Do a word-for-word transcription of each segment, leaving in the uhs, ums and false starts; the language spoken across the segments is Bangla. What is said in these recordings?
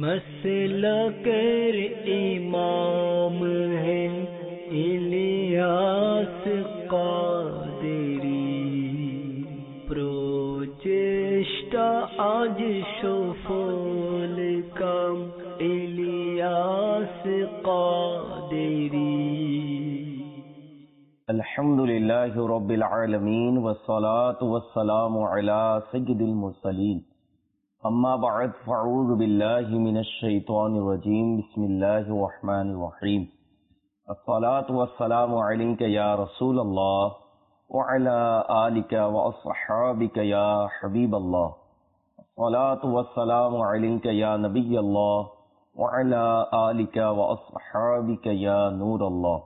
مسلکر امام ہے الیاس قادری پروچیشٹا آج سفل کام الیاس قادری. الحمد للہ رب العالمین والصلاة والسلام علی سید المرسلین. اما بعد فاعوذ باللہ من الشیطان الرجیم. بسم اللہ الرحمن الرحیم. الصلاة والسلام علیک یا رسول اللہ وعلی آلک واصحابک یا حبیب اللہ. الصلاة والسلام علیک یا نبی اللہ وعلی آلک واصحابک یا نور اللہ.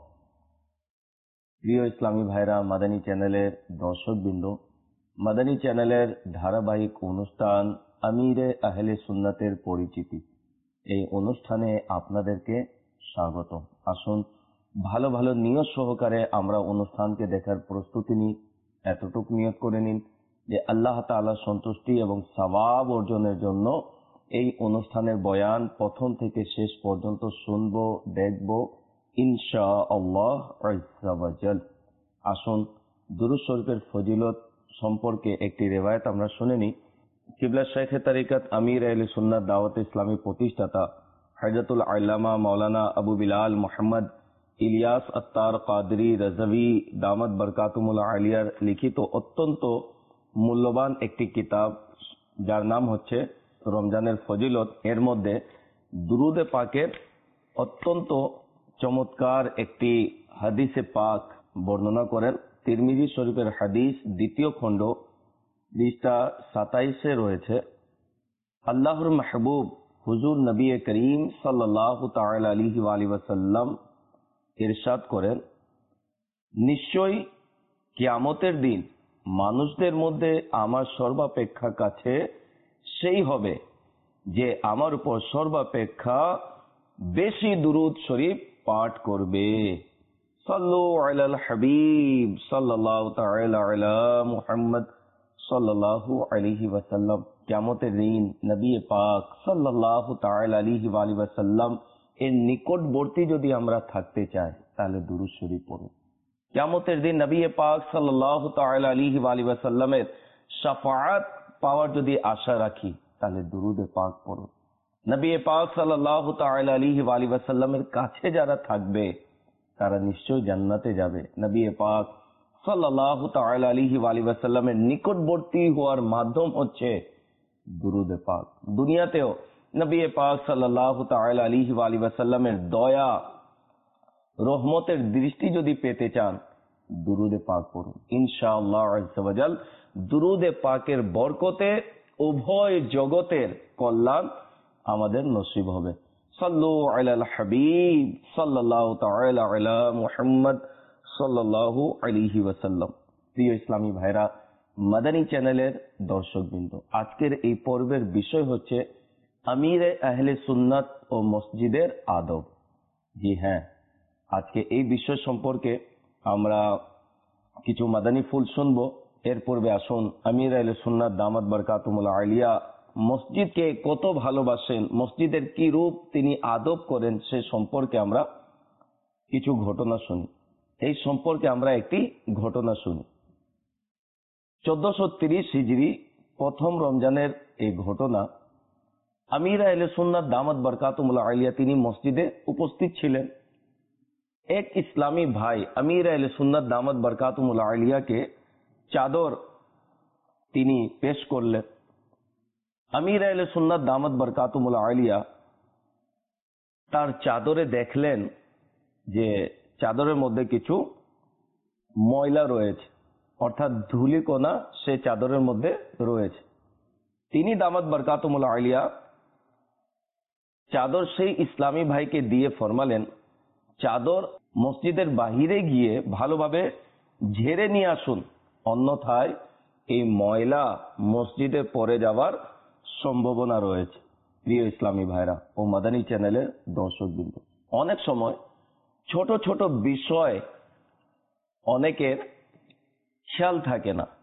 প্রিয় ইসলামী ভাইরা, মাদানী চ্যানেলের দর্শকবৃন্দ, মাদানী চ্যানেলের ধারাবাহিক অনুষ্ঠান আমিরে আহলে সুন্নাতের পরিচিতি, এই অনুষ্ঠানে আপনাদেরকে স্বাগত. আসুন ভালো ভালো নিয়ত সহকারে আমরা অনুষ্ঠানকে দেখার প্রস্তুতি নিই. এতটুকু নিয়ত করে নিন যে আল্লাহ তাআলার সন্তুষ্টি এবং সওয়াব অর্জনের জন্য এই অনুষ্ঠানের বয়ান প্রথম থেকে শেষ পর্যন্ত শুনবো, দেখবো ইনশাআল্লাহ আযজা ওয়া জাল. আসুন দুরূদ শরীফের ফজিলত সম্পর্কে একটি রিওয়ায়াত আমরা শুনে নিই. কিবলা শেখে তরিকত আমির আহলে সুন্নাত দাওয়াত ইসলামী প্রতিষ্ঠাতা হযরতুল আল্লামা মাওলানা আবু বিলাল মোহাম্মদ ইলিয়াস আত্তার কাদরি রাজভী দামাত বরকাতুহুল আলিয়ার লিখিত অত্যন্ত মূল্যবান একটি কিতাব, যার নাম হচ্ছে রমজানের ফজিলত. এর মধ্যে দুরুদে পাকের অত্যন্ত চমৎকার একটি হাদিসে পাক বর্ণনা করেন. তিরমিজি শরীফের হাদিস দ্বিতীয় খণ্ড পৃষ্ঠা সাতাইশে রয়েছে. আল্লাহর মাহবুব হুজুর নবী করিম সাল্লাল্লাহু তাআলা আলাইহি ওয়া আলিহি ওয়াসাল্লাম ইরশাদ করেন, নিশ্চয়ই কিয়ামতের দিন মানুষদের মধ্যে আমার সর্বাপেক্ষা কাছে সেই হবে যে আমার উপর সর্বাপেক্ষা বেশি দুরূদ শরীফ পাঠ করবে. সাল্লু আলাল হাবিব সাল্লাল্লাহু তাআলা আলা মুহাম্মদ সাল্লাল্লাহু আলাইহি ওয়াসাল্লাম. কিয়ামতের দিন নবী পাক সাল্লাল্লাহু তাআলা আলাইহি ওয়া আলিহি ওয়াসাল্লাম এর নিকটবর্তী যদি আমরা থাকতে চাই তাহলে দুরূদ শরীফ পড়ুন. কিয়ামতের দিন নবী পাক সাল্লাল্লাহু তাআলা আলাইহি ওয়া আলিহি ওয়াসাল্লামের শাফাআত পাওয়ার যদি আশা রাখি তাহলে দুরূদ পাক পড়ুন. নবী পাক সাল্লাল্লাহু তাআলা আলাইহি ওয়া আলিহি ওয়াসাল্লামের কাছে যারা থাকবে তারা নিশ্চয়ই জান্নাতে যাবে. নবী পাক সাল্লাল্লাহু তাআলা আলাইহি ওয়া আলিহি ওয়াসাল্লামের নিকটবর্তী হওয়ার মাধ্যম হচ্ছে দুরূদ পাক. দুনিয়াতেও নবী পাক সাল্লাল্লাহু তাআলা আলাইহি ওয়া আলিহি ওয়াসাল্লামের দয়া রহমতের দৃষ্টি যদি পেতে চান দুরূদ পাক পড়ুন. ইনশাআল্লাহ আযজা ওয়া জাল দুরূদ পাকের বরকতে উভয় জগতের কল্যাণ আমাদের নসিব হবে. সাল্লু আলাল হাবিব সাল্লাল্লাহু তাআলা আলা মুহাম্মদ সাল্লাল্লাহু আলাইহি ওয়াসাল্লাম. প্রিয় ইসলামী ভাইরা, মাদানী চ্যানেলের দর্শকবৃন্দ, আজকের এই পর্বের বিষয় হচ্ছে আমিরে আহলে সুন্নাত ও মসজিদের আদব. জি হ্যাঁ, আজকে এই বিষয় সম্পর্কে আমরা কিছু মাদানী ফুল শুনবো. এর পূর্বে আসুন আমির আহলে সুন্নাত দামাত বরকাতুহুল আলিয়া মসজিদকে কত ভালোবাসেন, মসজিদের কি রূপ তিনি আদব করেন সে সম্পর্কে আমরা কিছু ঘটনা শুনি. এই সম্পর্কে আমরা একটি ঘটনা শুনি. চোদ্দশো তিরিশ হিজরি প্রথম রমজানের এই ঘটনা. আমির আহলে সুন্নাত দামাত বরকাতুহুল আলিয়া তিনি মসজিদে উপস্থিত ছিলেন. এক ইসলামী ভাই আমির আহলে সুন্নাত দামাত বরকাতুহুল আলিয়াকে চাদর তিনি পেশ করলেন. আমির আহলে সুন্নাত দামাত বরকাতুহুল আলিয়া তার চাদরে দেখলেন যে চাদরের মধ্যে কিছু ময়লা রয়েছে, অর্থাৎ ধূলিকণা সে চাদরের মধ্যে রয়েছে. তিনি দামাত বরকাতুহুল আলিয়া চাদর সেই ইসলামী ভাইকে দিয়ে ফরমালেন, চাদর মসজিদের বাহিরে গিয়ে ভালোভাবে ঝেড়ে নিয়ে আসুন, অন্যথায় এই ময়লা মসজিদে পড়ে যাওয়ার সম্ভাবনা রয়েছে. প্রিয় ইসলামী ভাইরা ও মাদানী চ্যানেলের দর্শকবৃন্দ, অনেক সময় ছোট ছোট বিষয় অনেকের খেয়াল থাকে না,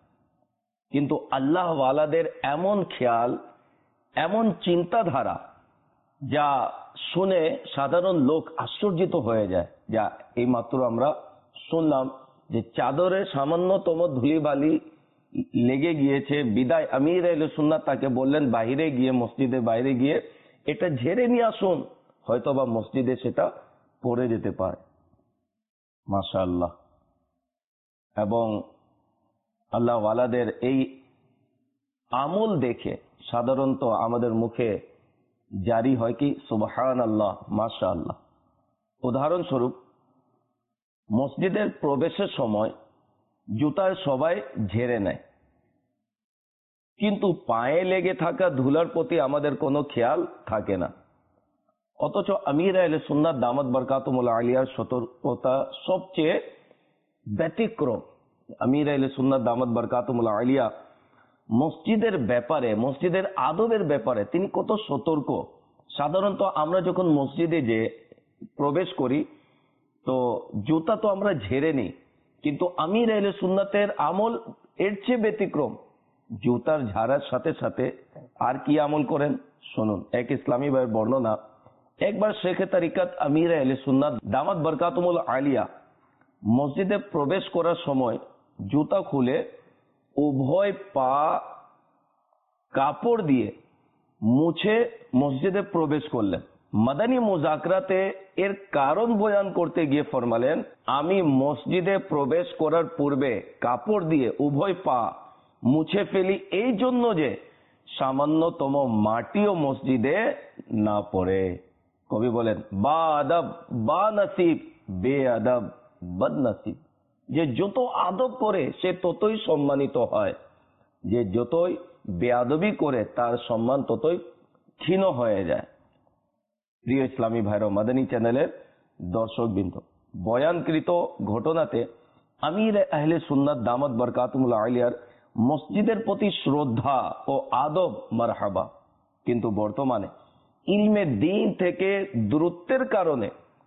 কিন্তু আল্লাহ ওয়ালাদের এমন খেয়াল, এমন চিন্তাধারা যা শুনে সাধারণ লোক আশ্চর্যিত হয়ে যায়। যা এই মাত্র আমরা শুনলাম যে চাদরে সামান্যতম ধুলিবালি লেগে গিয়েছে, বিদায় আমির আহলে সুন্নাত তাকে বললেন বাইরে গিয়ে, মসজিদের বাইরে গিয়ে এটা ঝেড়ে নিয়ে আসুন, হয়তোবা মসজিদে সেটা পড়ে যেতে পারে। মাশাআল্লাহ। এবং আল্লাহ ওয়ালাদের এই আমল দেখে সাধারণত আমাদের মুখে জারি হয় কি সুবহানাল্লাহ, মাশাআল্লাহ। উদাহরণস্বরূপ, মসজিদের প্রবেশের সময় জুতায় সবাই ঝেড়ে নেয়, কিন্তু পায়ে লেগে থাকা ধুলার প্রতি আমাদের কোনো খেয়াল থাকে না। অথচ আমির আহলে সুন্নাত দামাত বরকাতুহুল আলিয়ার সতর্কতা সবচেয়ে ব্যতিক্রম। আমির আহলে সুন্নাত দামাত বরকাতুহুল আলিয়া মসজিদের ব্যাপারে, মসজিদের আদবের ব্যাপারে তিনি কত সতর্ক। সাধারণত আমরা যখন মসজিদে যে প্রবেশ করি তো জুতা তো আমরা ঝেড়ে নিই, কিন্তু আমির আহলে সুন্নাতের আমল এর চেয়ে ব্যতিক্রম। জুতার ঝাড়ার সাথে সাথে আর কি আমল করেন শুনুন। এক ইসলামী ভাইয়ের বর্ণনা, একবার শেখে তারিকাত আমির আহলে সুন্নাত দামাত বরকাতুহুল আলিয়া মসজিদে প্রবেশ করার সময় জুতা খুলে উভয় পা কাপড় দিয়ে মুছে মসজিদে প্রবেশ করলেন। মাদানী মুজাকরাতে এর কারণ বয়ান করতে গিয়ে ফরমালেন, আমি মসজিদে প্রবেশ করার পূর্বে কাপড় দিয়ে উভয় পা মুছে ফেলি এই জন্য যে সামান্যতম মাটিও মসজিদে না পড়ে। কবি বলেন, বা আদব বা নসিব, বে আদব বদ নসিব। যে যত আদব করে সে ততই সম্মানিত হয়, যে যতই বেয়াদবি করে তার সম্মান ততই ক্ষীণ হয়ে যায়। প্রিয় ইসলামী ভাইরা, মাদানী চ্যানেলের দর্শকবৃন্দ, বয়ানকৃত ঘটনাতে আমির আহলে সুন্নাত দামাত বরকাতুহুল আলিয়ার মসজিদের প্রতি শ্রদ্ধা ও আদব মারহাবা, কিন্তু বর্তমানে ইলমে দ্বীন থেকে দূরত্বের কারণে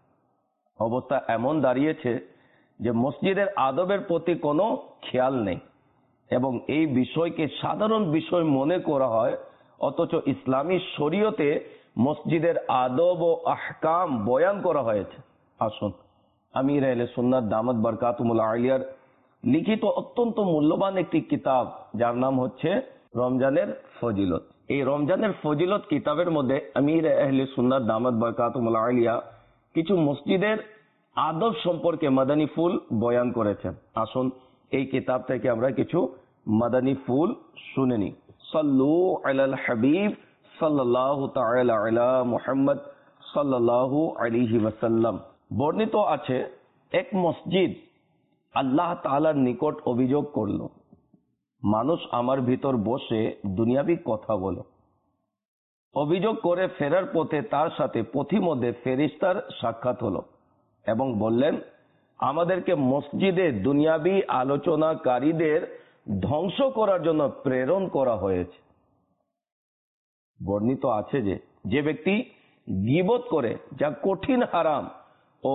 অবস্থা এমন দাঁড়িয়েছে যে মসজিদের আদবের প্রতি কোনো খেয়াল নেই এবং এই বিষয়কে সাধারণ বিষয় মনে করা হয়। অথচ ইসলামী শরীয়তে মসজিদের আদব ও আহকাম বয়ান করা হয়েছে। আসুন আমির আহলে সুন্নাত দামাত বরকাতুহুল আলিয়ার লিখিত অত্যন্ত মূল্যবান একটি কিতাব, যার নাম হচ্ছে রমজানের ফজিলত। এই রমজানের ফজিলত কিতাবের মধ্যে আমির আহলে সুন্নাত দামাত বরকাতুহুল আলিয়া কিছু মসজিদের আদব সম্পর্কে মাদানী ফুল বয়ান করেছেন। আসুন এই কিতাব থেকে আমরা কিছু মাদানী ফুল শুনে নিই। সাল্লু আলাল হাবিব সাল্লাল্লাহু তাআলা আলা মুহাম্মদ সাল্লাল্লাহু আলাইহি ওয়াসাল্লাম। বর্ণিত আছে, এক মসজিদ আল্লাহ তাআলার নিকট অভিযোগ করল, মানুষ আমার ভিতর বসে দুনিয়াবি কথা বলে। অভিযোগ করে ফেরার পথে তার সাথে পথিমধ্যে ফেরেশতার সাক্ষাৎ হলো এবং বললেন, আমাদেরকে মসজিদে দুনিয়াবি আলোচনাকারীদের ধ্বংস করার জন্য প্রেরণ করা হয়েছে। বর্ণিত আছে যে যে ব্যক্তি গীবত করে, যা কঠিন হারাম ও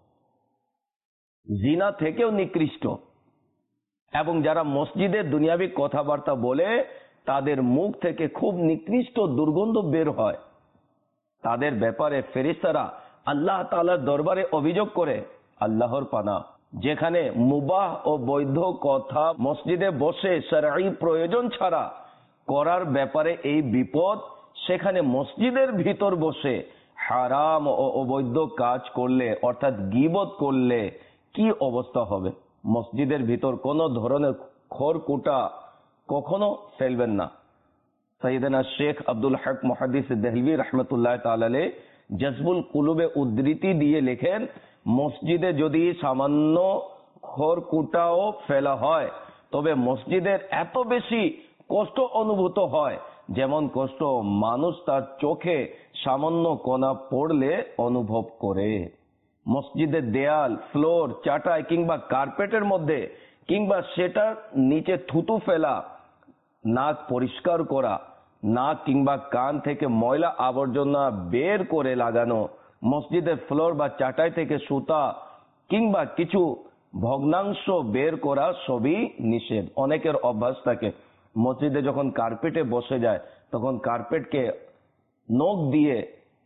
জিনা থেকেও নিকৃষ্ট, এবং যারা মসজিদে দুনিয়াবি কথাবার্তা বলে তাদের মুখ থেকে খুব নিকৃষ্ট দুর্গন্ধ বের হয়, তাদের ব্যাপারে ফেরেশতারা আল্লাহ তাআলার দরবারে অভিযোগ করে, আল্লাহর পানা, যেখানে মুবাহ ও বৈধ কথা মসজিদে বসে শরঈ প্রয়োজন ছাড়া করার ব্যাপারে এই বিপদ, সেখানে মসজিদের ভিতর বসে হারাম ও অবৈধ কাজ করলে অর্থাৎ গীবত করলে কি অবস্থা হবে। মসজিদের ভিতর কোনো ধরনের খড়কুটা কখনো ফেলবেন না। সাইয়েদনা শেখ আব্দুল হক মুহাদ্দিস দেহলভী রাহমাতুল্লাহ তাআলা আলাইহি জজবুল কুলুবে উদ্ধৃতি দিয়ে লেখেন, মসজিদে যদি সামান্য খড়কুটাও ফেলা হয় তবে মসজিদের এত বেশি কষ্ট অনুভূত হয় যেমন কষ্ট মানুষ তার চোখে সামান্য কণা পড়লে অনুভব করে। মসজিদের দেয়াল, ফ্লোর, চাটাই কিংবা কার্পেটের মধ্যে কিংবা সেটার নিচে থুতু ফেলা, নাক পরিষ্কার করা, নাক কিংবা কান থেকে ময়লা আবর্জনা বের করে লাগানো, মসজিদের ফ্লোর বা চাটাই থেকে সুতা কিংবা কিছু ভগ্নাংশ বের করা সবই নিষেধ। অনেকের অভ্যাস থাকে মসজিদে যখন কার্পেটে বসে যায় তখন কার্পেটকে নখ দিয়ে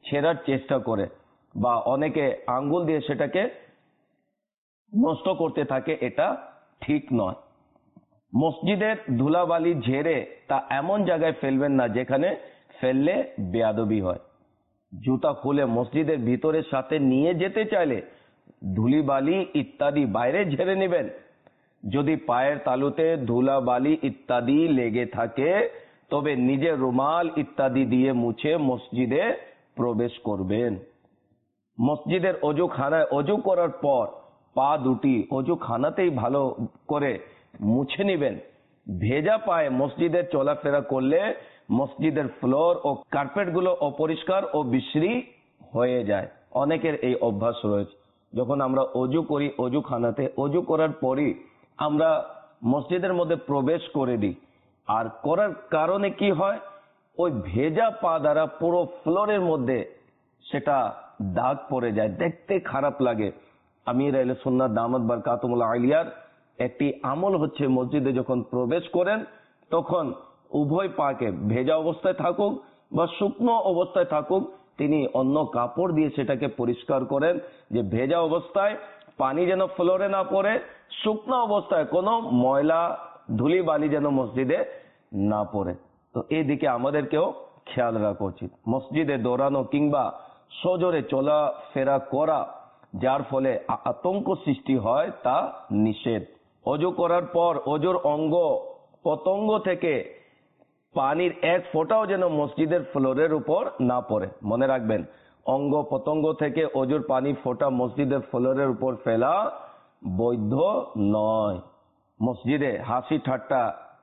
ছেঁড়ার চেষ্টা করে বা অনেকে আঙ্গুল দিয়ে সেটাকে নষ্ট করতে থাকে, এটা ঠিক নয়। মসজিদের ধুলাবালি ঝেড়ে তা এমন জায়গায় ফেলবেন না যেখানে ফেললে বেয়াদবি হয়। জুতা খুলে মসজিদের ভিতরের সাথে নিয়ে যেতে চাইলে ধুলিবালি ইত্যাদি বাইরে ঝেড়ে নেবেন। যদি পায়ের তালুতে ধুলাবালি ইত্যাদি লেগে থাকে তবে নিজের রুমাল ইত্যাদি দিয়ে মুছে মসজিদে প্রবেশ করবেন। মসজিদের অজুখানায় অজু করার পর পা দুটি অজুখানাতেই ভালো করে মুছে নেবেন। ভেজা পায়ে মসজিদে চলাফেরা করলে মসজিদের ফ্লোর ও কার্পেটগুলো অপরিষ্কার ও বিশ্রী হয়ে যায়। অনেকের এই অভ্যাস রয়েছে, যখন আমরা অজু করি অজুখানাতে অজু করার পরই আমরা মসজিদের মধ্যে প্রবেশ করে দিই, আর করার কারণে কি হয়, ওই ভেজা পা দ্বারা পুরো ফ্লোরের মধ্যে সেটা দাগ পড়ে যায়, দেখতে খারাপ লাগে। আমির আহলে সুন্নাত দামাত বারকাতুহুল আলিয়ার একটি আমল হচ্ছে মসজিদে যখন প্রবেশ করেন তখন উভয় পাকে ভেজা অবস্থায় থাকুক বা শুকনো অবস্থায় থাকুক তিনি অন্য কাপড় দিয়ে সেটাকে পরিষ্কার করেন, যে ভেজা অবস্থায় পানি যেন ফ্লোরে না পড়ে, শুকনো অবস্থায় কোনো ময়লা ধুলি বালি যেন মসজিদে না পড়ে। তো এই দিকে আমাদেরকেও খেয়াল রাখা উচিত। মসজিদে দৌড়ানো কিংবা সজোরে চলাফেরা করা যার ফলে আতঙ্ক সৃষ্টি হয় তা নিষেধ। অজু করার পর অজুর অঙ্গ পতঙ্গ থেকে পানির এক ফোঁটাও যেন মসজিদের ফ্লোরের উপর না পড়ে। মনে রাখবেন, অঙ্গ পতঙ্গ থেকে অজুর পানি ফোঁটা মসজিদের ফ্লোরের উপর ফেলা বৈধ নয়। মসজিদে হাসি ঠাট্টা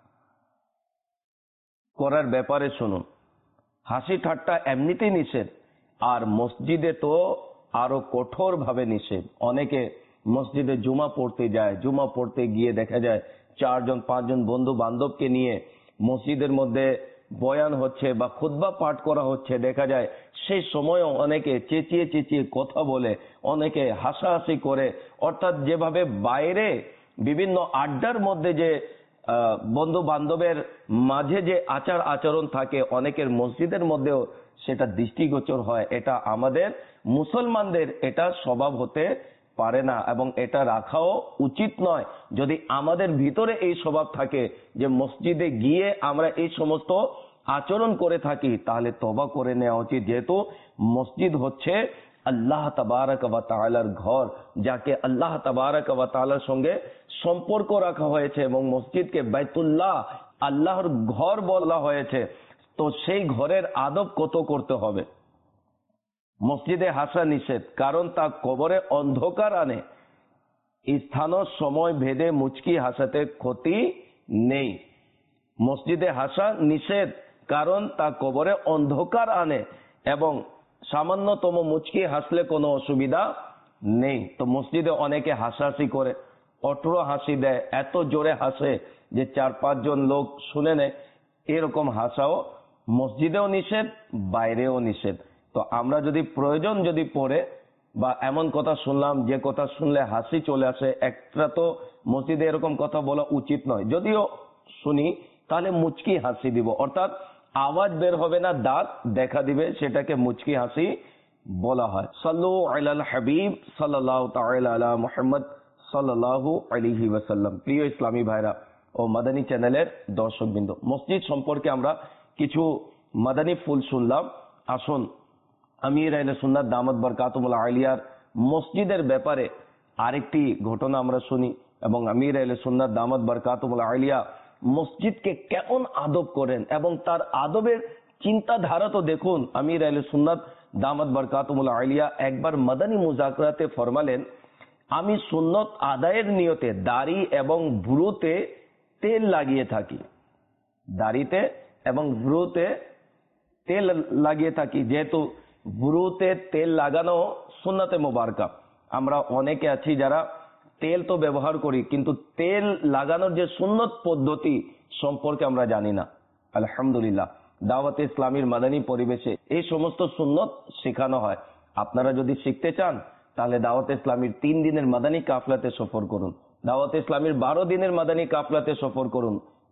করার ব্যাপারে শুনুন। হাসি ঠাট্টা এমনিতেই নিষেধ, আর মসজিদে তো আরো কঠোর ভাবে নিষেধ। অনেকে মসজিদে জুমা পড়তে যায়, জুমা পড়তে গিয়ে দেখা যায় চারজন পাঁচজন বন্ধু বান্ধবকে নিয়ে মসজিদের মধ্যে বয়ান হচ্ছে বা খুতবা পাঠ করা হচ্ছে, দেখা যায় সেই সময়ও অনেকে চেঁচিয়ে চেঁচিয়ে কথা বলে, অনেকে হাসাহাসি করে। অর্থাৎ যেভাবে বাইরে বিভিন্ন আড্ডার মধ্যে যে বন্ধু বান্ধবের মাঝে যে আচার আচরণ থাকে, অনেকের মসজিদের মধ্যেও সেটা দৃষ্টিগোচর হয়। এটা আমাদের মুসলমানদের এটা স্বভাব হতে পারে না এবং এটা রাখাও উচিত নয়। যদি আমাদের ভিতরে এই স্বভাব থাকে যে মসজিদে গিয়ে আমরা এই সমস্ত আচরণ করে থাকি, তাহলে তওবা করে নেওয়া উচিত। যেহেতু মসজিদ হচ্ছে আল্লাহ তাবারক ওয়া তাআলার ঘর, যাকে আল্লাহ তাবারক ওয়া তাআলার সঙ্গে সম্পর্ক রাখা হয়েছে এবং মসজিদকে বাইতুল্লাহ আল্লাহর ঘর বলা হয়েছে। তো সেই ঘরের আদব কত করতে হবে। মসজিদে হাসা নিষেধ, কারণ তা কবরে অন্ধকার আনে। স্থান সময় ভেদে মুচকি হাসাতে ক্ষতি নেই। মসজিদে হাসা নিষেধ, কারণ তা কবরে অন্ধকার আনে এবং সামান্যতম মুচকি হাসলে কোনো অসুবিধা নেই। তো মসজিদে অনেকে হাসাহাসি করে, অট্র হাসি দেয়, এত জোরে হাসে যে চার পাঁচজন লোক শুনে নেয়, এরকম হাসাও মসজিদেও নিষেধ, বাইরেও নিষেধ। তো আমরা যদি প্রয়োজন যদি পড়ে বা এমন কথা শুনলাম যে কথা শুনলে হাসি চলে আসে, একটা তো মসজিদে এরকম কথা বলা উচিত নয়। যদিও শুনি তাহলে মুচকি হাসি দিব, অর্থাৎ আওয়াজ বের হবে না, দাঁত দেখা দিবে, সেটাকে মুচকি হাসি বলা হয়। সাল্লু আলাল হাবিব সাল্লাল্লাহু তাআলা আলা মুহাম্মদ সাল্লাল্লাহু আলাইহি ওয়াসাল্লাম। প্রিয় ইসলামী ভাইরা ও মাদানী চ্যানেলের দর্শকবৃন্দ, মসজিদ সম্পর্কে আমরা কিছু মাদানী ফুল শুনলাম। আসুন আমির আহলে সুন্নাত দামাত বারকাতুহুল আলিয়ার মসজিদের ব্যাপারে আরেকটি ঘটনা আমরা শুনি এবং আমির আহলে সুন্নাত দামাত বারকাতুহুল আলিয়া মসজিদকে কেমন আদব করেন এবং তার আদবের চিন্তাধারা তো দেখুন। আমির আহলে সুন্নাত দামাত বারকাতুহুল আলিয়া একবার মাদানী মুযাকরাতে ফরমালেন, আমি সুন্নত আদায়ের নিয়তে দাড়ি এবং ভ্রুতে তেল লাগিয়ে থাকি, দাড়িতে এবং ভ্রুতে তেল লাগিয়ে থাকি। যেহেতু ভ্রুতে তেল লাগানো সুন্নাতে মুবারকা, আমরা অনেকে আছি যারা তেল তো ব্যবহার করি কিন্তু তেল লাগানোর যে সুন্নত পদ্ধতি সম্পর্কে আমরা জানি না। আলহামদুলিল্লাহ, দাওয়াতে ইসলামীর মাদানী পরিবেশে এই সমস্ত সুন্নত শেখানো হয়। আপনারা যদি শিখতে চান তাহলে দাওয়াতে ইসলামীর তিন দিনের মাদানী কাফলাতে সফর করুন, দাওয়াতে ইসলামীর বারো দিনের মাদানী কাফলাতে সফর করুন।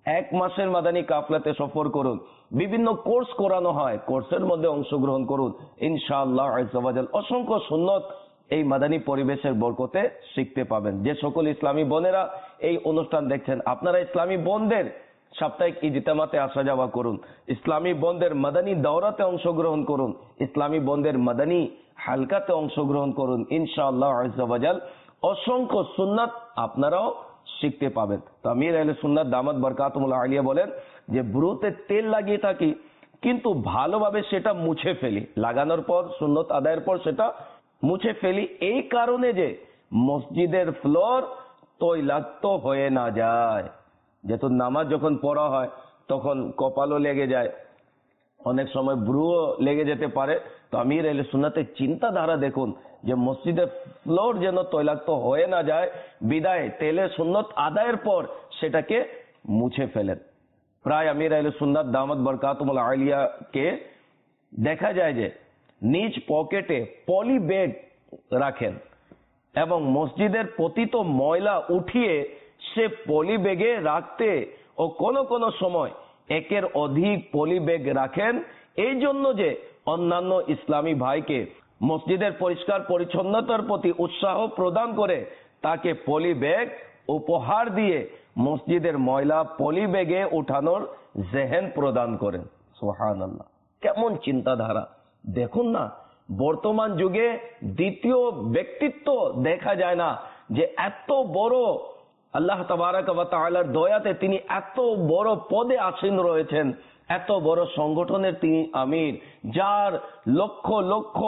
এক মাসের মাদানী কাফলাতে সফর করুন, বিভিন্ন কোর্স করানো হয়, কোর্সের মধ্যে অংশগ্রহণ করুন, ইনশাআল্লাহ আজ্জা ওয়া জাল অসংখ্য সুন্নত এই মাদানী পরিবেশের বরকতে শিখতে পাবেন। যে সকল ইসলামী বোনেরা এই অনুষ্ঠান দেখছেন, আপনারা ইসলামী বোনদের সাপ্তাহিক ইজতেমাতে আসা যাওয়া করুন, ইসলামী বোনদের মাদানী দাওরাতে অংশগ্রহণ করুন, ইসলামী বোনদের মাদানী হালকাতে অংশগ্রহণ করুন, ইনশাআল্লাহ আজ্জা ওয়া জাল অসংখ্য সুন্নাত আপনারাও শিখতে পাবেন। তো আমির আহলে সুন্নাত দামাত বরকাতুহুল আলিয়া বলেন যে ব্রুতে তেল লাগিয়ে থাকি কিন্তু ভালোভাবে সেটা মুছে ফেলি, লাগানোর পর সুন্নত আদায়ের পর সেটা মুছে ফেলি, এই কারণে যে মসজিদের ফ্লোর তৈলাক্ত হয়ে না যায়। যেহেতু নামাজ যখন পড়া হয় তখন কপালও লেগে যায়, অনেক সময় ব্রুও লেগে যেতে পারে। তো আমির আহলে সুন্নাতের চিন্তাধারা দেখুন যে মসজিদের ফ্লোর যেন তৈলাক্ত হয়ে না যায়, বিদায় তেলের সুন্নত আদায়ের পর সেটাকে মুছে ফেলেন। প্রায় আমির আহলে সুন্নাত দামাত বরকাতুহুল আলিয়াকে দেখা যায় যে নিজ পকেটে পলি ব্যাগ রাখেন এবং মসজিদের পতিত ময়লা উঠিয়ে সে পলি ব্যাগে রাখতে ও কোনো কোনো সময় একের অধিক পলি ব্যাগ রাখেন, এই জন্য যে অন্যান্য ইসলামী ভাইকে মসজিদের পরিষ্কার পরিচ্ছন্নতার প্রতি উৎসাহ প্রদান করে তাকে পলি ব্যাগ উপহার দিয়ে মসজিদের ময়লা পলি ব্যাগে উঠানোর জেহেন প্রদান করেন। সুবহানাল্লাহ, কেমন চিন্তাধারা দেখুন না। বর্তমান যুগে দ্বিতীয় ব্যক্তিত্ব দেখা যায় না যে এত বড় আল্লাহ তাবারাক ওয়া তাআলার দয়াতে তিনি এত বড় পদে আসীন রয়েছেন, এত বড় সংগঠনের তিনি আমির, যার লক্ষ লক্ষ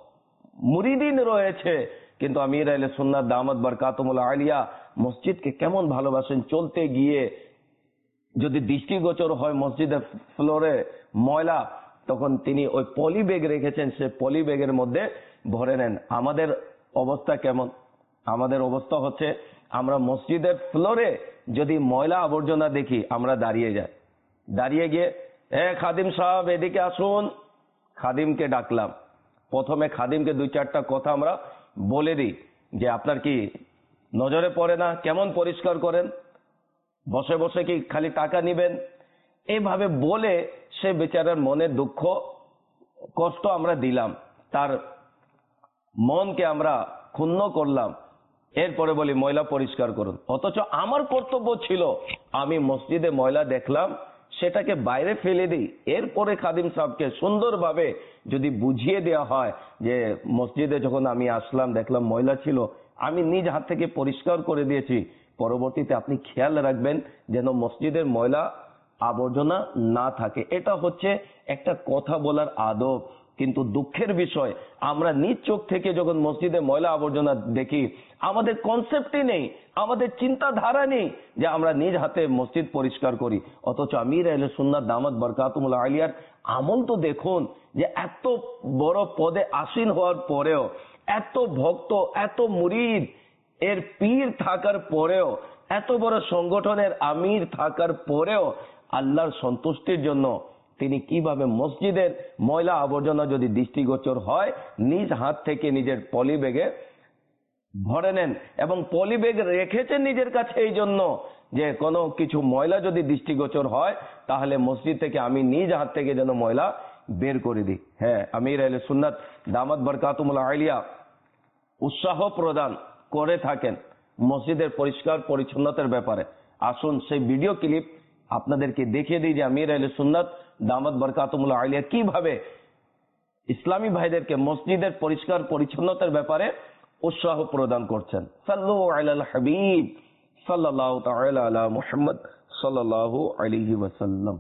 মুরিদিন রয়েছে, কিন্তু আমির আহলে সুন্নাত দামাত বরকাতুহুল আলিয়া মসজিদকে কেমন ভালোবাসেন। চলতে গিয়ে যদি দৃষ্টিগোচর হয় মসজিদের ফ্লোরে ময়লা, তখন তিনি ওই পলি ব্যাগ রেখেছেন, সে পলি ব্যাগের মধ্যে ভরে নেন। আমাদের অবস্থা কেমন? আমাদের অবস্থা হচ্ছে আমরা মসজিদের ফ্লোরে যদি ময়লা আবর্জনা দেখি আমরা দাঁড়িয়ে যাই, দাঁড়িয়ে গিয়ে এ খাদিম সাহেব এদিকে আসুন, খাদিমকে ডাকলাম। প্রথমে খাদিমকে দুই চারটা কথা আমরা বলে দিই যে আপনার কি নজরে পড়ে না, কেমন পরিষ্কার করেন, বসে বসে কি খালি টাকা নিবেন, এইভাবে বলে সে বেচারার মনের দুঃখ কষ্ট আমরা দিলাম, তার মনকে আমরা ক্ষুণ্ণ করলাম। এরপরে বলি ময়লা পরিষ্কার করুন, অথচ আমার কর্তব্য ছিল আমি মসজিদে ময়লা দেখলাম সেটাকে বাইরে ফেলে দিই। এরপরে খাদিম সাহেবকে সুন্দরভাবে যদি বুঝিয়ে দেওয়া হয় যে মসজিদে যখন আমি আসলাম দেখলাম ময়লা ছিল, আমি নিজ হাত থেকে পরিষ্কার করে দিয়েছি, পরবর্তীতে আপনি খেয়াল রাখবেন যেন মসজিদের ময়লা আবর্জনা না থাকে। এটা হচ্ছে একটা কথা বলার আদব। কিন্তু দুঃখের বিষয়, আমরা নিজ চোখ থেকে যখন মসজিদে ময়লা আবর্জনা দেখি আমাদের কনসেপ্টই নেই, আমাদের চিন্তাধারা নেই যে আমরা নিজ হাতে মসজিদ পরিষ্কার করি। অথচ আমির আহলে সুন্নাত দামাত বরকাতুহুল আলিয়ার আমল তো দেখুন যে এত বড় পদে আসীন হওয়ার পরেও, এত ভক্ত, এত মুরিদ এর পীর থাকার পরেও, এত বড় সংগঠনের আমির থাকার পরেও আল্লাহর সন্তুষ্টির জন্য তিনি কিভাবে মসজিদের ময়লা আবর্জনা যদি দৃষ্টিগোচর হয় নিজ হাত থেকে নিজের পলি ব্যাগে ভরে নেন, এবং পলি ব্যাগ রেখেছেন নিজের কাছে এই জন্য যে কোনো কিছু ময়লা যদি দৃষ্টিগোচর হয় তাহলে মসজিদ থেকে আমি নিজ হাত থেকে যেন ময়লা বের করে দিই। হ্যাঁ, আমির আহলে সুন্নাত দামাত বরকাতুহুল আলিয়া উৎসাহ প্রদান করে থাকেন মসজিদের পরিষ্কার পরিচ্ছন্নতার ব্যাপারে। আসুন সেই ভিডিও ক্লিপ আপনাদেরকে দেখিয়ে দিই যে আমির আহলে সুন্নাত দামাত বরকাতুহুল আলিয়া কিভাবে ইসলামী ভাইদেরকে মসজিদের পরিষ্কার পরিচ্ছন্নতার ব্যাপারে উৎসাহ প্রদান করছেন। সাল্লু আলাল হাবিব সাল্লাল্লাহু তাআলা আলা মুহাম্মদ সাল্লাল্লাহু আলাইহি ওয়াসাল্লাম।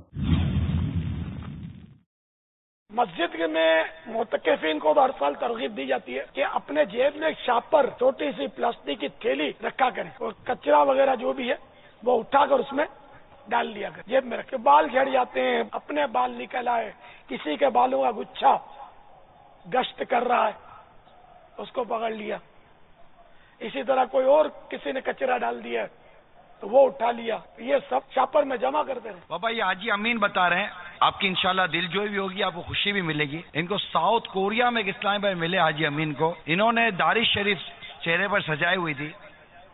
मस्जिद में मुतकफिन को हर साल तरगीब दी जाती है कि अपने जेब में एक शापर छोटी सी प्लास्टिक की थैली रखा करें और कचरा वगैरह जो भी है वो उठाकर उसमें डाल दिया करें, जेब में रखे। बाल झड़ जाते हैं, अपने बाल निकल आए, किसी के बालों का गुच्छा गश्त कर रहा है उसको पकड़ लिया, इसी तरह कोई और किसी ने कचरा डाल दिया तो वो उठा लिया, ये सब शापर में जमा करते रहे। बाबा ये हाजी अमीन बता रहे हैं आपकी इंशाल्लाह दिलजोई भी होगी, आपको खुशी भी मिलेगी। इनको साउथ कोरिया में एक इस्लामी भाई मिले हाजी अमीन को, इन्होंने दारिश शरीफ चेहरे पर सजाई हुई थी,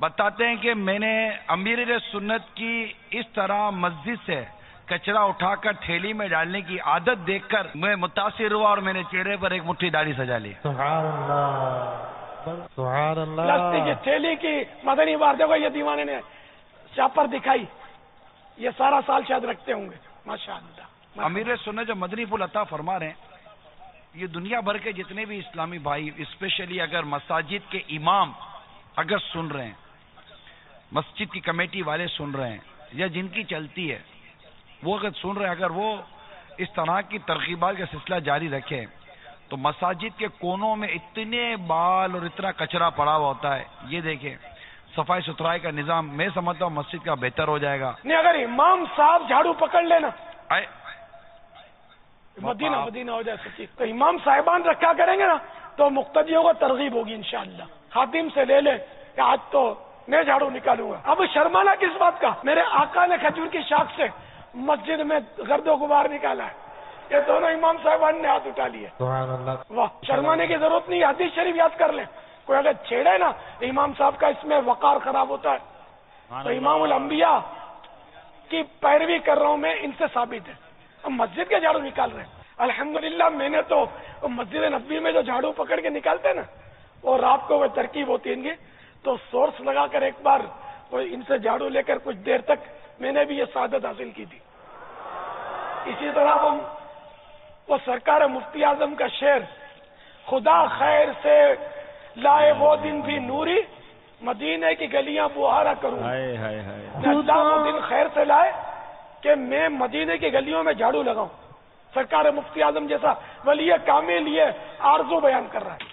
बताते हैं कि मैंने अमीर सुन्नत की इस तरह मस्जिद से कचरा उठाकर थैली में डालने की आदत देखकर मैं मुतासिर हुआ और मैंने चेहरे पर एक मुट्ठी दाढ़ी सजा ली। सुभान अल्लाह, सुभान अल्लाह। प्लास्टिक की थैली की मदनी बार देखो, ये दीवाने ने शापर दिखाई, ये सारा साल शायद रखते होंगे। माशाअल्लाह। अमीर सुन्नत जो मदनी फूल अता फरमा रहे हैं, ये दुनिया भर के जितने भी इस्लामी भाई, स्पेशली अगर मसाजिद के इमाम अगर सुन रहे हैं, मस्जिद की कमेटी वाले सुन रहे हैं, या जिनकी चलती है वो अगर सुन रहे हैं, अगर वो इस तरह की तरकीबात का सिलसिला जारी रखे तो मसाजिद के कोनों में इतने बाल और इतना कचरा पड़ा हुआ होता है, ये देखें सफाई सुथराई का निजाम मैं समझता हूँ मस्जिद का बेहतर हो जाएगा। नहीं, अगर इमाम साहब झाड़ू पकड़ लेना, आए मदीना मदीना हो जाए सच्ची, तो इमाम साहिबान रखा करेंगे ना तो मुक्तदियों को तरगीब होगी इंशाअल्लाह। खातिम से ले ले कि आज तो मैं झाड़ू निकालूंगा। अब शर्माना किस बात का? मेरे आका ने खजूर की शाख से मस्जिद में गर्दो गुबार निकाला है, ये दोनों इमाम साहिबान ने हाथ उठा लिए। वाह, शर्माने की जरूरत नहीं, हदीस शरीफ याद कर ले। कोई अगर छेड़े ना इमाम साहब का, इसमें वकार खराब होता है। तो इमामुल अंबिया की पैरवी कर रहा हूं मैं, इनसे साबित है। हम मस्जिद के झाड़ू निकाल रहे हैं अल्हम्दुलिल्लाह। मैंने तो मस्जिद नबी में जो झाड़ू पकड़ के निकालते हैं ना, और रात को वह तरकीब होती है इनकी, तो सोर्स लगाकर एक बार वो इनसे झाड़ू लेकर कुछ देर तक मैंने भी ये सादत हासिल की थी। इसी तरह वो वो सरकार मुफ्ती आजम का शेर, खुदा खैर से लाए वो दिन भी नूरी, मदीने की गलियां बुहारा करूं। अल्लाह वो दिन खैर से लाए कि मैं मदीने की गलियों में झाड़ू लगाऊं। सरकार मुफ्ती आजम जैसा वली कामिल ये आरज़ू बयान कर रहा है।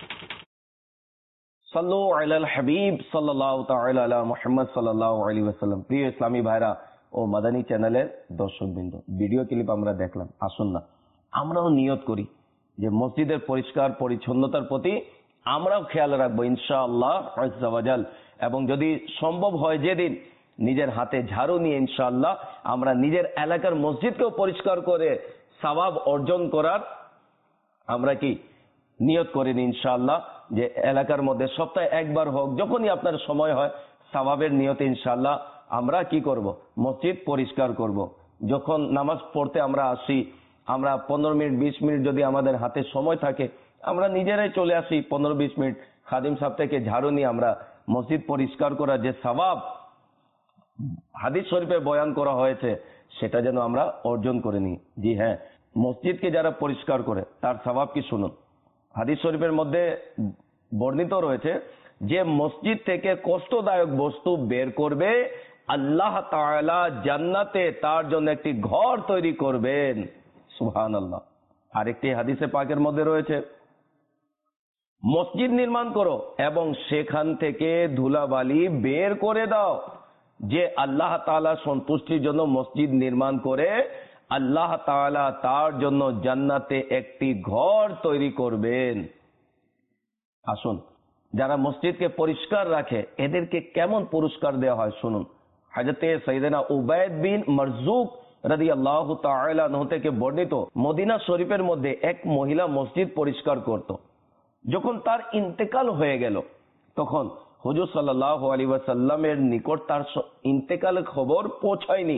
सल्लु अलल हबीब सल्लल्लाहु ताआला अला मुहम्मद सल्लल्लाहु अलैहि वसल्लम। প্রিয় ইসলামী ভাইরা ও মাদানী চ্যানেলের দর্শকবৃন্দ, ভিডিও ক্লিপ আমরা দেখলাম। আসুন না আমরাও নিয়ত করি যে মসজিদের পরিষ্কার পরিচ্ছন্নতার প্রতি আমরাও খেয়াল রাখবো ইনশাআল্লাহ আজ্জা ওয়াজাল। এবং যদি সম্ভব হয় যেদিন নিজের হাতে ঝাড়ু নিয়ে ইনশাআল্লাহ আমরা নিজের এলাকার মসজিদকেও পরিষ্কার করে সওয়াব অর্জন করার আমরা কি নিয়ত করেন ইনশাআল্লাহ, যে এলাকার মধ্যে সপ্তাহে একবার হোক, যখনই আপনার সময় হয়, সওয়াবের নিয়তে ইনশাআল্লাহ আমরা কি করব, মসজিদ পরিষ্কার করব। যখন নামাজ পড়তে আমরা আসি, আমরা পনেরো মিনিট বিশ মিনিট যদি আমাদের হাতে সময় থাকে, আমরা নিজেরাই চলে আসি পনেরো বিশ মিনিট খাদিম সাহেব থেকে ঝাড়ু নিয়ে আমরা মসজিদ পরিষ্কার করার যে সওয়াব হাদিস শরীফে বয়ান করা হয়েছে সেটা যেন আমরা অর্জন করে নিই। জি হ্যাঁ, মসজিদকে যারা পরিষ্কার করে তার সওয়াব কি শুনুন। হাদিস শরীফের মধ্যে বর্ণিত রয়েছে যে মসজিদ থেকে কষ্টদায়ক বস্তু বের করবে, আল্লাহ তাআলা জান্নাতে তার জন্য একটি ঘর তৈরি করবেন। সুবহানাল্লাহ। আরেকটি হাদিসে পাকের মধ্যে রয়েছে, মসজিদ নির্মাণ করো এবং সেখান থেকে ধুলাবালি বের করে দাও। যে আল্লাহ তাআলা সন্তুষ্টির জন্য মসজিদ নির্মাণ করে, আল্লাহ তাআলা তার জন্য জান্নাতে একটি ঘর তৈরি করবেন। আসুন, যারা মসজিদকে পরিষ্কার রাখে এদেরকে কেমন পুরস্কার দেওয়া হয় শুনুন। হযরতে সাইয়েদনা উবাইদ বিন মারজুক রাদিয়াল্লাহু তাআলা আনহু থেকে বর্ণিত, মদিনা শরীফের মধ্যে এক মহিলা মসজিদ পরিষ্কার করত। যখন তার ইন্তেকাল হয়ে গেল তখন হুজুর সাল্লাল্লাহু আলাইহি ওয়াসাল্লামের নিকট তার ইন্তেকালের খবর পৌঁছায়নি।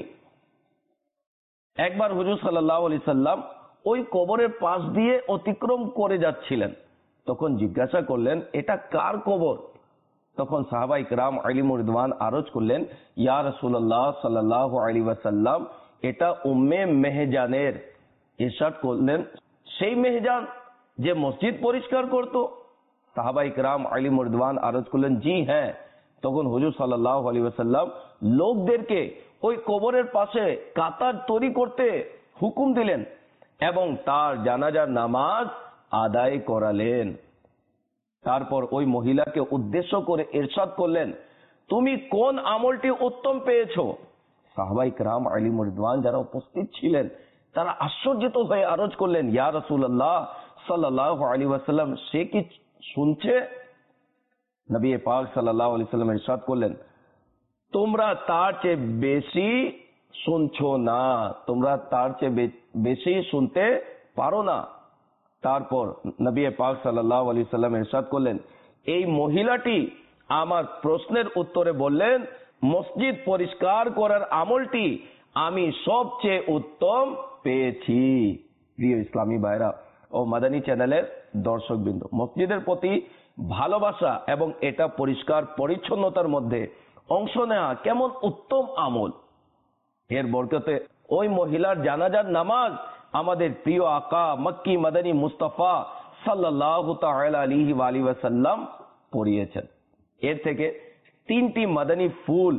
একবার হুজুর সাল্লাল্লাহু আলাইহি সাল্লাম ওই কবরের পাশ দিয়ে অতিক্রম করে যাচ্ছিলেন, তখন জিজ্ঞাসা করলেন এটা কার কবর? তখন সাহাবা ইকরাম আলিমুর রিদওয়ান আরজ করলেন, ইয়া রাসূলুল্লাহ সাল্লাল্লাহু আলাইহি ওয়াসাল্লাম, এটা উম্মে মেহজানের। ইরশাদ করলেন, সেই মেহজান যে মসজিদ পরিষ্কার করত? সাহাবা ইকরাম আলিমুর রিদওয়ান আরজ করলেন, জি হ্যাঁ। তখন হুজুর সাল্লাল্লাহু আলাইহি ওয়াসাল্লাম লোকদেরকে ওই কবরের পাশে কাতার তৈরি করতে হুকুম দিলেন এবং তার জানাজার নামাজ আদায় করালেন। তারপর ওই মহিলাকে উদ্দেশ্য করে ইরশাদ করলেন, তুমি কোন আমলটি উত্তম পেয়েছো? সাহাবা ইকরাম আলিমুর রিদওয়ান যারা উপস্থিত ছিলেন তারা আশ্চর্যিত হয়ে আরজ করলেন, ইয়া রাসূলুল্লাহ সাল্লাল্লাহু আলাইহি ওয়াসাল্লাম, সে কি শুনছে? নবী পাক সাল্লাল্লাহু আলাইহি ওয়াসাল্লাম ইরশাদ করলেন, তোমরা তার চেয়ে বেশি শুনছো না, তোমরা তার চেয়ে বেশি শুনতে পারো না। তারপর নবী পাক সাল্লাল্লাহু আলাইহি ওয়াসাল্লাম ইরশাদ করলেন, এই মহিলাটি আমার প্রশ্নের উত্তরে বললেন, মসজিদ পরিষ্কার করার আমলটি আমি সবচেয়ে উত্তম পেয়েছি। প্রিয় ইসলামী ভাইরা ও মাদানী চ্যানেলের দর্শকবৃন্দ, মসজিদের প্রতি ভালোবাসা এবং এটা পরিষ্কার পরিচ্ছন্নতার মধ্যে অংশ নেওয়া কেমন উত্তম আমল। এর বরকতে ওই মহিলার জানাজার নামাজ আমাদের প্রিয় আকা মক্কি মাদানী মুস্তাফা সাল্লাল্লাহু তাআলা আলাইহি ওয়া আলিহি ওয়াসাল্লাম পড়িয়েছেন। এর থেকে তিনটি মাদানী ফুল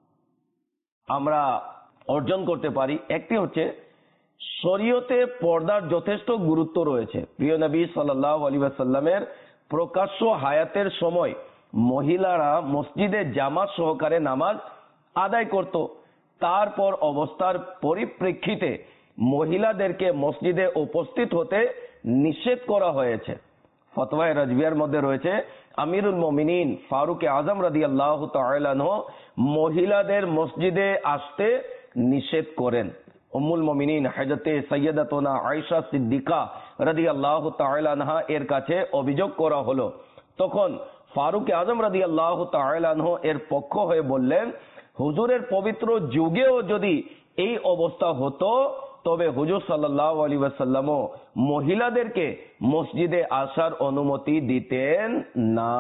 আমরা অর্জন করতে পারি। একটি হচ্ছে, শরীয়তে পর্দার যথেষ্ট গুরুত্ব রয়েছে। প্রিয় নবী সাল্লাল্লাহু আলাইহি ওয়াসাল্লামের প্রকাশ্য হায়াতের সময় মহিলারা মসজিদে জামাত সহকারে নামাজ আদায় করত। তারপর অবস্থার পরিপ্রেক্ষিতে মহিলাদেরকে মসজিদে উপস্থিত হতে নিষেধ করা হয়েছে। ফতোয়ায়ে রাজবিয়ার মধ্যে রয়েছে, আমিরুল মুমিনিন ফারুক আজম রাদিয়াল্লাহু তাআলা আনহু মহিলাদের মসজিদে আসতে নিষেধ করেন। উম্মুল মুমিনিন হযরতে সাইয়্যিদাতুনা আয়েশা সিদ্দিকা রাদিয়াল্লাহু তাআলা আনহা এর কাছে অভিযোগ করা হলো। তখন ফারুক আজম রাদিয়াল্লাহু তাআলা আনহু এর পক্ষ হয়ে বললেন, হুজুরের পবিত্র যুগেও যদি এই অবস্থা হতো তবে হুজুর সাল্লাল্লাহু আলাইহি ওয়াসাল্লাম মহিলাদেরকে মসজিদে আসার অনুমতি দিতেন না।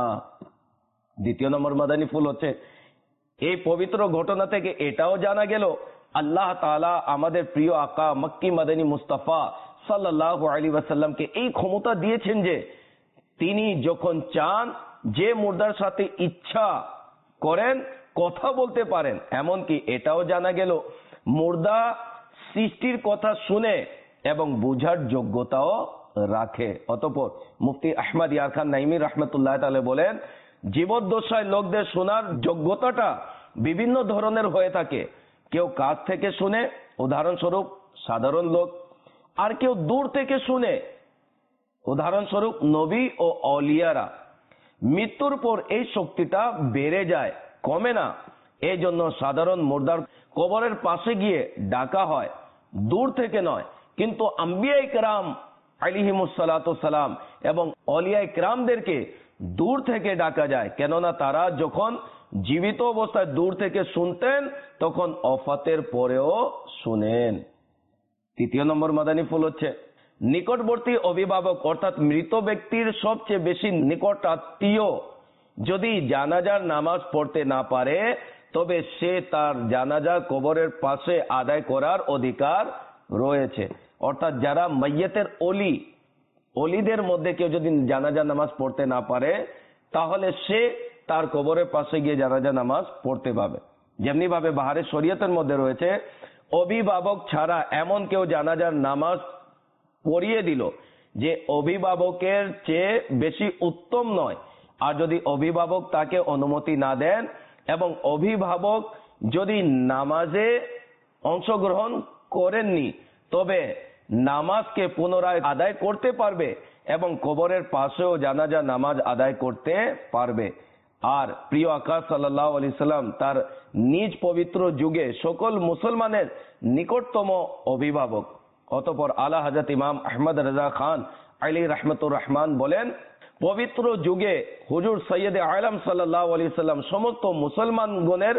দ্বিতীয় নম্বর মাদানী ফুল হচ্ছে, এই পবিত্র ঘটনা থেকে এটাও জানা গেল আল্লাহ তাআলা আমাদের প্রিয় আকা মক্কি মাদানী মুস্তাফা সাল্লাল্লাহু আলাইহি ওয়াসাল্লামকে এই ক্ষমতা দিয়েছেন যে তিনি যখন চান যে মুর্দার সাথে ইচ্ছা করেন কথা বলতে পারেন। এমনকি এটাও জানা গেল মুর্দা সৃষ্টির কথা শুনে এবং বুঝার যোগ্যতাও রাখে। অতঃপর মুফতি আহমদ ইয়ার খান নাইমি রহমতুল্লাহ তাআলা বলেন, জীবদ্দশায় লোকদের শোনার যোগ্যতাটা বিভিন্ন ধরনের হয়ে থাকে। কেউ কাছ থেকে শুনে, উদাহরণস্বরূপ সাধারণ লোক, আর কেউ দূর থেকে শুনে, উদাহরণস্বরূপ নবী ও অলিয়ারা। মৃত্যুর পর এই শক্তিটা বেড়ে যায়, কমে না। এই জন্য সাধারণ মুর্দার কবরের পাশে গিয়ে ডাকা হয়, দূর থেকে নয়। কিন্তু আম্বিয়া ইকরাম আলাইহিমুস সালাতু সালাম এবং অলিয়া ইকরামদেরকে দূর থেকে ডাকা যায়, কেননা তারা যখন জীবিত অবস্থায় দূর থেকে শুনতেন তখন ওফাতের পরেও শুনেন। তৃতীয় নম্বর মাদানী ফুল হচ্ছে, নিকটবর্তী অভিভাবক অর্থাৎ মৃত ব্যক্তির সবচেয়ে বেশি নিকট আত্মীয় যদি জানাজার নামাজ পড়তে না পারে তবে সে তার জানাজা কবরের পাশে আদায় করার অধিকার রয়েছে। অর্থাৎ যারা মাইয়াতের অলি, অলিদের মধ্যে কেউ যদি জানাজা নামাজ পড়তে না পারে তাহলে সে তার কবরের পাশে গিয়ে জানাজা নামাজ পড়তে পাবে। যেমনি ভাবে বাহারে শরীয়তের মধ্যে রয়েছে, অভিভাবক ছাড়া এমন কেউ জানাজার নামাজ পড়িয়ে দিল যে অভিভাবকের চেয়ে বেশি উত্তম নয়। আর যদি অভিভাবক তাকে অনুমতি না দেন এবং অভিভাবক যদি নামাজে অংশগ্রহণ করেননি তবে নামাজকে পুনরায় আদায় করতে পারবে এবং কবরের পাশেও জানাজা নামাজ আদায় করতে পারবে। আর প্রিয় আকা সাল্লাল্লাহু আলাইহি সাল্লাম তার নিজ পবিত্র যুগে সকল মুসলমানের নিকটতম অভিভাবক। অতঃপর আলা হযরত ইমাম আহমদ রাজা খান আলাইহি রাহমাতুর রহমান বলেন, পবিত্র যুগে হুজুর সৈয়দে আলম সাল্লাল্লাহু আলাইহি সাল্লাম সমস্ত মুসলমানগণের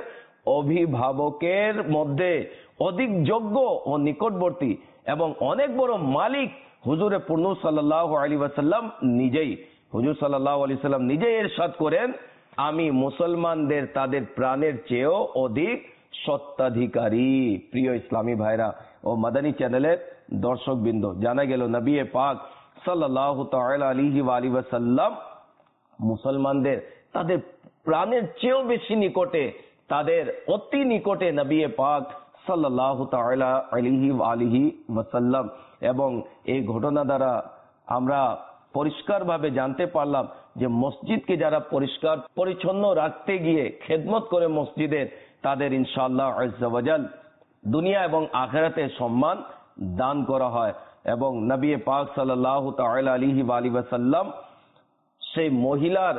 অভিভাবকের মধ্যে অধিক যোগ্য ও নিকটবর্তী এবং অনেক বড় মালিক হুজুরে পূর্ণ সাল্লাল্লাহু আলাইহি ওয়াসাল্লাম নিজেই। হুজুর সাল্লাল্লাহু আলাইহি সাল্লাম নিজেই ইরশাদ করেন, আমি মুসলমানদের তাদের প্রাণের চেয়েও অধিক সত্ত্বাধিকারী। প্রিয় ইসলামী ভাইরা ও মাদানী চ্যানেলের দর্শকবৃন্দ, জানা গেল নবী পাক সাল্লাল্লাহু তাআলা আলাইহি ওয়া আলিহি ওয়াসাল্লাম মুসলমানদের তাদের প্রাণের চেয়েও বেশি নিকটে, তাদের অতি নিকটে নবী পাক সাল্লাল্লাহু তাআলা আলাইহি ওয়া আলিহি ওয়াসাল্লাম। এবং এই ঘটনা দ্বারা আমরা পরিষ্কারভাবে জানতে পারলাম যে মসজিদকে যারা পরিষ্কার পরিচ্ছন্ন রাখতে গিয়ে খেদমত করে মসজিদের, তাদের ইনশাআল্লাহ আজ্জা ওয়া জাল দুনিয়া এবং আখিরাতে সম্মান দান করা হয়। এবং নবী পাক সাল্লাল্লাহু তাআলা আলাইহি ওয়া আলিহি ওয়াসাল্লাম সেই মহিলার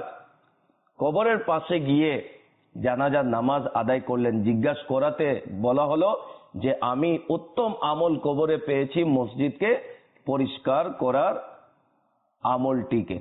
কবরের পাশে গিয়ে জানাজার নামাজ আদায় করলেন। জিজ্ঞাসা করাতে বলা হলো যে আমি উত্তম আমল কবরে পেয়েছি মসজিদকে পরিষ্কার করার আমলটিকে।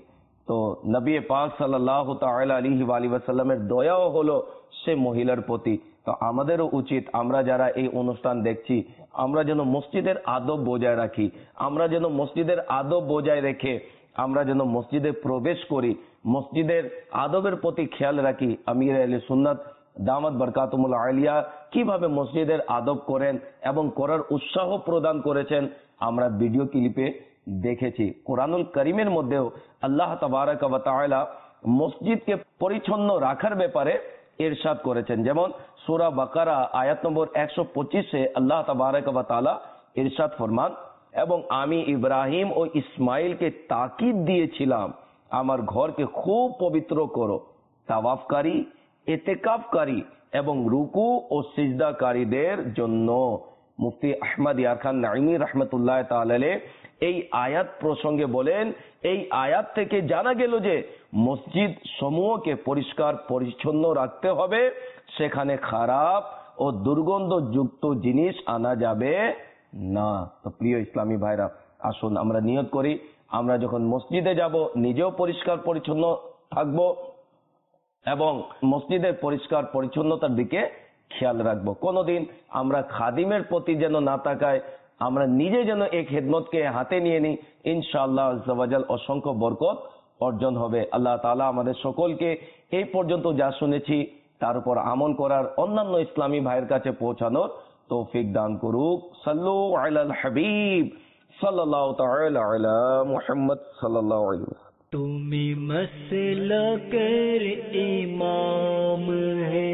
তো নবী পাক সাল্লাল্লাহু তাআলা আলাইহি ওয়া আলিহি ওয়াসাল্লামের দয়াও হলো সে মহিলার প্রতি। তো আমাদেরও উচিত আমরা যারা এই অনুষ্ঠান দেখছি আমরা যেন মসজিদের আদব বজায় রাখি, আমরা যেন মসজিদের আদব বজায় রেখে আমরা যেন মসজিদে প্রবেশ করি, মসজিদের আদবের প্রতি খেয়াল রাখি। আমির আহলে সুন্নাত দামাত বরকাতুমুল আলিয়া কিভাবে মসজিদের আদব করেন এবং করার উৎসাহ প্রদান করেছেন আমরা ভিডিও ক্লিপে দেখেছি। কোরআনুল করিমের মধ্যেও আল্লাহ তাবারক ওয়া তাআলা মসজিদকে পরিচ্ছন্ন রাখার ব্যাপারে ইরশাদ করেছেন। যেমন সূরা বাকারা আয়াত নম্বর একশো পঁচিশে আল্লাহ তাবারক ওয়া তাআলা ইরশাদ ফরমান, এবং আমি ইব্রাহিম ও ইসমাইলকে তাকিদ দিয়েছিলাম আমার ঘরকে খুব পবিত্র করো, তাওয়াফকারী, ইতিকাফকারী এবং রুকু ও সিজদাকারীদের জন্য। মুফতি আহমদ ইয়ার খান নাইমি রাহমাতুল্লাহ তাআলা আলাইহি এই আয়াত প্রসঙ্গে বলেন, এই আয়াত থেকে জানা গেল যে মসজিদ সমূহকে পরিষ্কার পরিচ্ছন্ন রাখতে হবে, সেখানে খারাপ ও দুর্গন্ধযুক্ত জিনিস আনা যাবে না। তো প্রিয় ইসলামী ভাইরা, আসুন আমরা নিয়ত করি আমরা যখন মসজিদে যাব নিজেও পরিষ্কার পরিচ্ছন্ন থাকব এবং মসজিদের পরিষ্কার পরিচ্ছন্নতার দিকে খেয়াল রাখবো। কোনোদিন আমরা খাদিমের প্রতি যেন না তাকাই, আমরা নিজে যেন এই খেদমতকে হাতে নিয়ে নিই, ইনশাআল্লাহ আজ্জা ওয়া জাল অসংখ্য বরকত অর্জন হবে। আল্লাহ তাআলা আমাদের সকলকে এই পর্যন্ত যা শুনেছি তার উপর আমল করার, অন্যান্য ইসলামী ভাইয়ের কাছে পৌঁছানোর তৌফিক দান করুক। সাল্লু আলাল হাবিব সাল্লাল্লাহু তাআলা আলা মুহাম্মদ সাল্লাল্লাহু আলাইহি ওয়াসাল্লাম। তুমি মসলকের ইমাম হে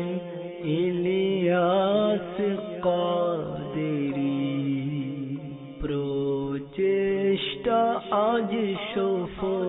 ইলিয়াস কাদেরী, প্রচেষ্টা আজ সফল